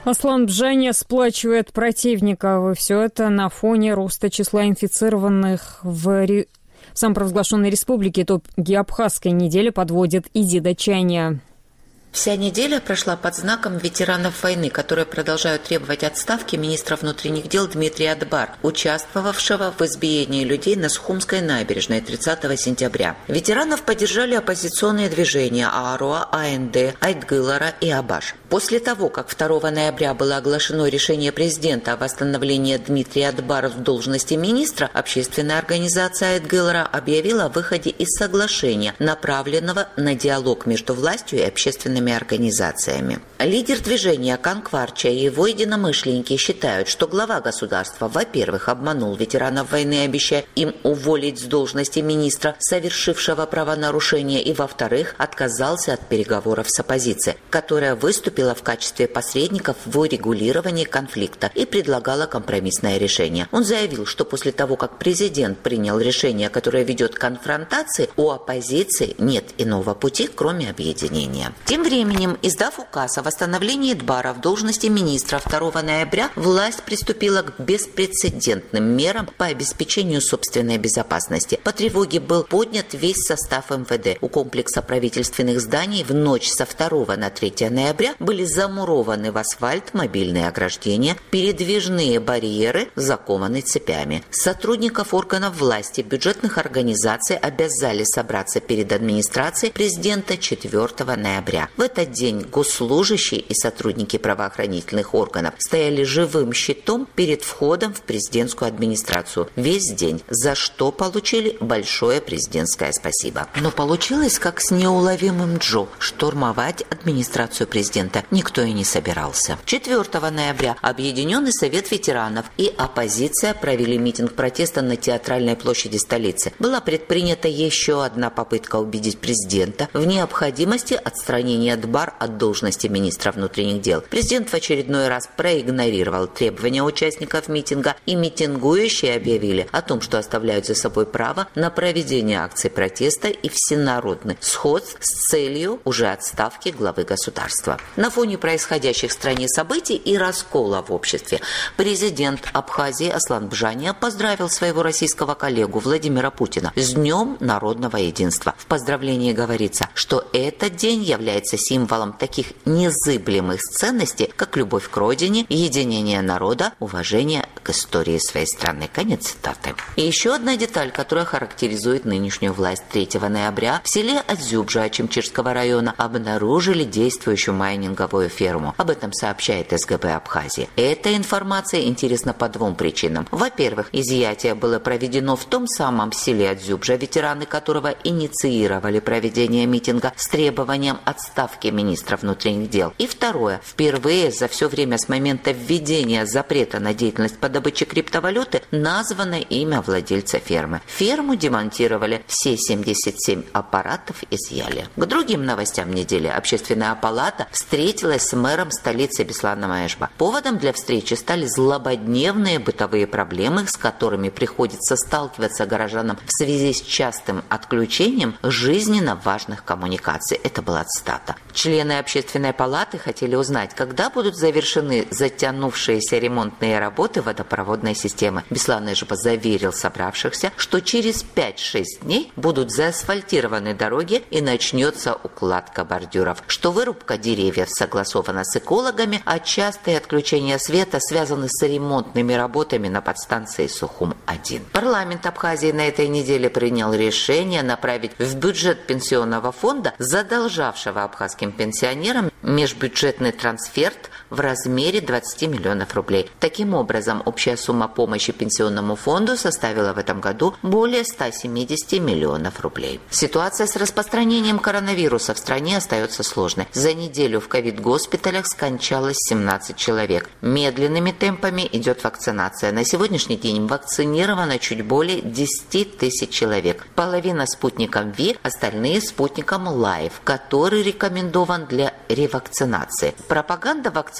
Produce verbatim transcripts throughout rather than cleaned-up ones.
Аслан Бжания сплачивает противников, и все это на фоне роста числа инфицированных в ре... в самопровозглашенной республике. Итоги Абхазской недели подводит Идида Чайня. Вся неделя прошла под знаком ветеранов войны, которые продолжают требовать отставки министра внутренних дел Дмитрия Адбар, участвовавшего в избиении людей на Сухумской набережной тридцатого сентября. Ветеранов поддержали оппозиционные движения АРОА, АНД, Айтгылара и Абаш. После того, как второго ноября было оглашено решение президента о восстановлении Дмитрия Адбара в должности министра, общественная организация Айтгылара объявила о выходе из соглашения, направленного на диалог между властью и общественными организациями. Лидер движения Канкварча и его единомышленники считают, что глава государства, во-первых, обманул ветеранов войны, обещая им уволить с должности министра, совершившего правонарушение, и, во-вторых, отказался от переговоров с оппозицией, которая выступила в качестве посредников в урегулировании конфликта и предлагала компромиссное решение. Он заявил, что после того, как президент принял решение, которое ведет к конфронтации, у оппозиции нет иного пути, кроме объединения. Тем временем, издав указ о восстановлении Адбара в должности министра второго ноября, власть приступила к беспрецедентным мерам по обеспечению собственной безопасности. По тревоге был поднят весь состав эм вэ дэ. У комплекса правительственных зданий в ночь со второго на третье ноября были замурованы в асфальт мобильные ограждения, передвижные барьеры закованы цепями. Сотрудников органов власти, бюджетных организаций обязали собраться перед администрацией президента четвертого ноября. В этот день госслужащие и сотрудники правоохранительных органов стояли живым щитом перед входом в президентскую администрацию весь день, за что получили большое президентское спасибо. Но получилось как с неуловимым Джо. Штурмовать администрацию президента никто и не собирался. четвертого ноября Объединенный совет ветеранов и оппозиция провели митинг протеста на Театральной площади столицы. Была предпринята еще одна попытка убедить президента в необходимости отстранения Адбар от должности министра внутренних дел. Президент в очередной раз проигнорировал требования участников митинга, и митингующие объявили о том, что оставляют за собой право на проведение акций протеста и всенародный сход с целью уже отставки главы государства. На фоне происходящих в стране событий и раскола в обществе президент Абхазии Аслан Бжания поздравил своего российского коллегу Владимира Путина с Днем народного единства. В поздравлении говорится, что этот день является символом таких незыблемых ценностей, как любовь к родине, единение народа, уважение к истории своей страны. Конец цитаты. И еще одна деталь, которая характеризует нынешнюю власть. третьего ноября в селе Адзюбжа Ачимчирского района обнаружили действующую майнинговую ферму. Об этом сообщает эс гэ бэ Абхазии. Эта информация интересна по двум причинам. Во-первых, изъятие было проведено в том самом селе Адзюбжа, ветераны которого инициировали проведение митинга с требованием отставки министра внутренних дел. И второе. Впервые за все время с момента введения запрета на деятельность по добыче криптовалюты названо имя владельца фермы. Ферму демонтировали, все семьдесят семь аппаратов изъяли. К другим новостям недели. Общественная палата встретилась с мэром столицы Бесланом Эшба. Поводом для встречи стали злободневные бытовые проблемы, с которыми приходится сталкиваться горожанам в связи с частым отключением жизненно важных коммуникаций. Это была цитата. Члены общественной палаты хотели узнать, когда будут завершены затянувшиеся ремонтные работы водопроводной системы. Беслан Эшба заверил собравшихся, что через пять-шесть дней будут заасфальтированы дороги и начнется укладка бордюров, что вырубка деревьев согласована с экологами, а частые отключения света связаны с ремонтными работами на подстанции Сухум один. Парламент Абхазии на этой неделе принял решение направить в бюджет пенсионного фонда, задолжавшего абхазским пенсионерам, межбюджетный трансферт в размере двадцати миллионов рублей. Таким образом, общая сумма помощи пенсионному фонду составила в этом году более ста семидесяти миллионов рублей. Ситуация с распространением коронавируса в стране остается сложной. За неделю в ковид-госпиталях скончалось семнадцать человек. Медленными темпами идет вакцинация. На сегодняшний день вакцинировано чуть более десяти тысяч человек. Половина спутником Ви, остальные спутником Лайв, который рекомендован для ревакцинации. Пропаганда вакцинации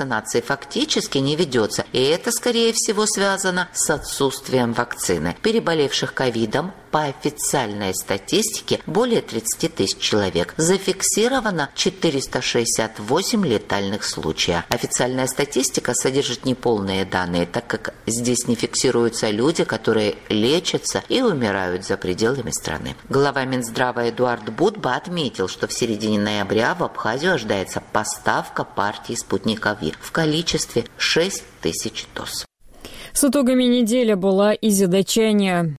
вакцинации фактически не ведется, и это, скорее всего, связано с отсутствием вакцины. Переболевших ковидом по официальной статистике более тридцати тысяч человек. Зафиксировано четыреста шестьдесят восемь летальных случаев. Официальная статистика содержит неполные данные, так как здесь не фиксируются люди, которые лечатся и умирают за пределами страны. Глава Минздрава Эдуард Будба отметил, что в середине ноября в Абхазию ожидается поставка партии «Спутника Ви» в количестве шесть тысяч доз. С итогами недели была изидачания.